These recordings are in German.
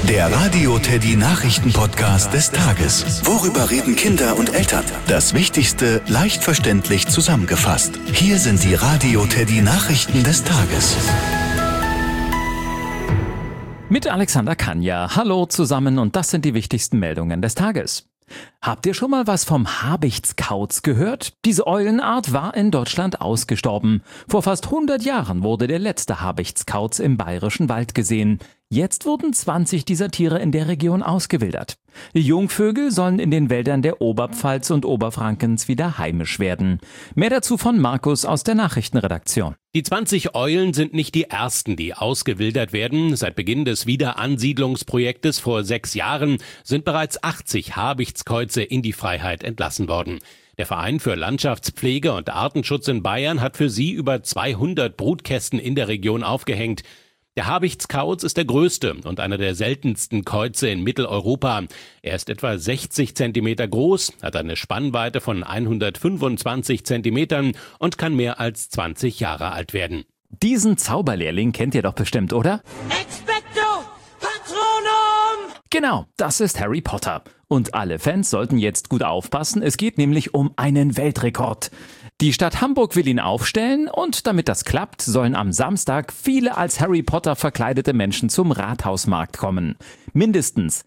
Der Radio Teddy Nachrichten-Podcast des Tages. Worüber reden Kinder und Eltern? Das Wichtigste leicht verständlich zusammengefasst. Hier sind die Radio Teddy Nachrichten des Tages. Mit Alexander Kanja. Hallo zusammen und das sind die wichtigsten Meldungen des Tages. Habt ihr schon mal was vom Habichtskauz gehört? Diese Eulenart war in Deutschland ausgestorben. Vor fast 100 Jahren wurde der letzte Habichtskauz im Bayerischen Wald gesehen. Jetzt wurden 20 dieser Tiere in der Region ausgewildert. Die Jungvögel sollen in den Wäldern der Oberpfalz und Oberfrankens wieder heimisch werden. Mehr dazu von Markus aus der Nachrichtenredaktion. Die 20 Eulen sind nicht die ersten, die ausgewildert werden. Seit Beginn des Wiederansiedlungsprojektes vor 6 Jahren sind bereits 80 Habichtskäuze in die Freiheit entlassen worden. Der Verein für Landschaftspflege und Artenschutz in Bayern hat für sie über 200 Brutkästen in der Region aufgehängt. Der Habichtskauz ist der größte und einer der seltensten Käuze in Mitteleuropa. Er ist etwa 60 Zentimeter groß, hat eine Spannweite von 125 Zentimetern und kann mehr als 20 Jahre alt werden. Diesen Zauberlehrling kennt ihr doch bestimmt, oder? Expecto Patronum! Genau, das ist Harry Potter. Und alle Fans sollten jetzt gut aufpassen, es geht nämlich um einen Weltrekord. Die Stadt Hamburg will ihn aufstellen und damit das klappt, sollen am Samstag viele als Harry Potter verkleidete Menschen zum Rathausmarkt kommen. Mindestens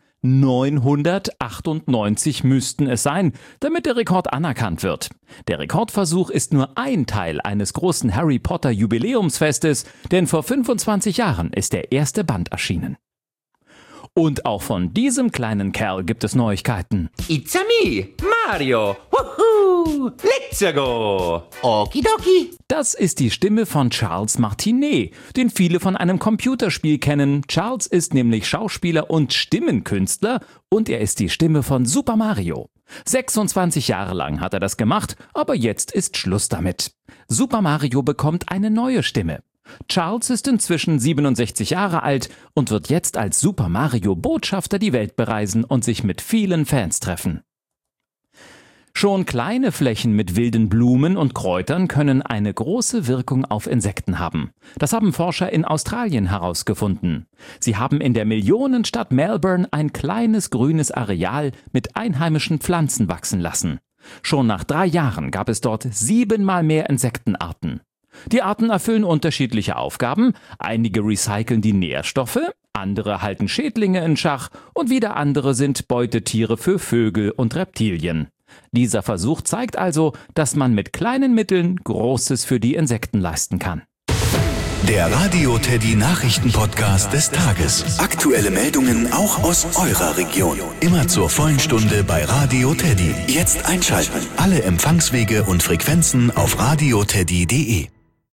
998 müssten es sein, damit der Rekord anerkannt wird. Der Rekordversuch ist nur ein Teil eines großen Harry Potter Jubiläumsfestes, denn vor 25 Jahren ist der erste Band erschienen. Und auch von diesem kleinen Kerl gibt es Neuigkeiten. It's a me, Mario. Woohoo! Let's go! Okidoki! Das ist die Stimme von Charles Martinet, den viele von einem Computerspiel kennen. Charles ist nämlich Schauspieler und Stimmenkünstler und er ist die Stimme von Super Mario. 26 Jahre lang hat er das gemacht, aber jetzt ist Schluss damit. Super Mario bekommt eine neue Stimme. Charles ist inzwischen 67 Jahre alt und wird jetzt als Super Mario Botschafter die Welt bereisen und sich mit vielen Fans treffen. Schon kleine Flächen mit wilden Blumen und Kräutern können eine große Wirkung auf Insekten haben. Das haben Forscher in Australien herausgefunden. Sie haben in der Millionenstadt Melbourne ein kleines grünes Areal mit einheimischen Pflanzen wachsen lassen. Schon nach 3 Jahren gab es dort 7-mal mehr Insektenarten. Die Arten erfüllen unterschiedliche Aufgaben, einige recyceln die Nährstoffe, andere halten Schädlinge in Schach und wieder andere sind Beutetiere für Vögel und Reptilien. Dieser Versuch zeigt also, dass man mit kleinen Mitteln Großes für die Insekten leisten kann. Der Radio Teddy Nachrichten-Podcast des Tages. Aktuelle Meldungen auch aus eurer Region. Immer zur vollen Stunde bei Radio Teddy. Jetzt einschalten. Alle Empfangswege und Frequenzen auf radioteddy.de.